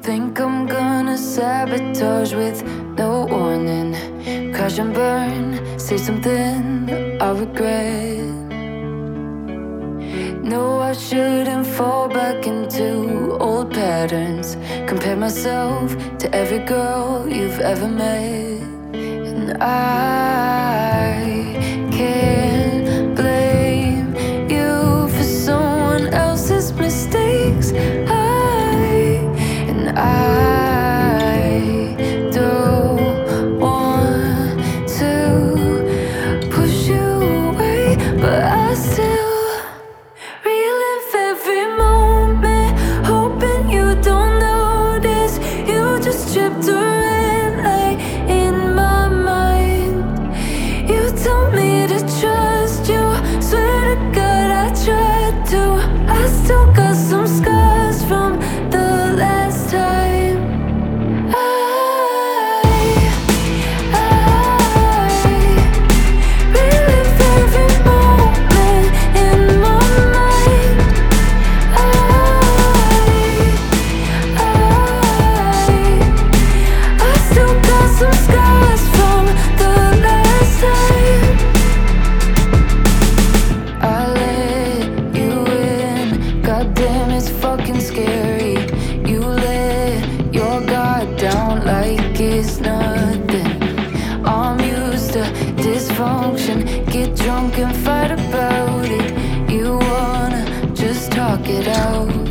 Think I'm gonna sabotage with no warning. Crash and burn, say something I regret. No, I shouldn't fall back into old patterns. Compare myself to every girl you've ever met. And I can't blame you for someone else's mistakes. I don't want to push you away, but I still relive every moment, hoping you don't notice. You just tripped a red light in my mind. You told me to trust you, swear to God I tried to. I still got some scars from the last time. Relive every moment in my mind. I still got some scars from the last time. I let you in, goddamn it's fucking scary. You let your guard down like it's nothing. I'm used to dysfunction, get drunk and fight about it. You wanna just talk it out.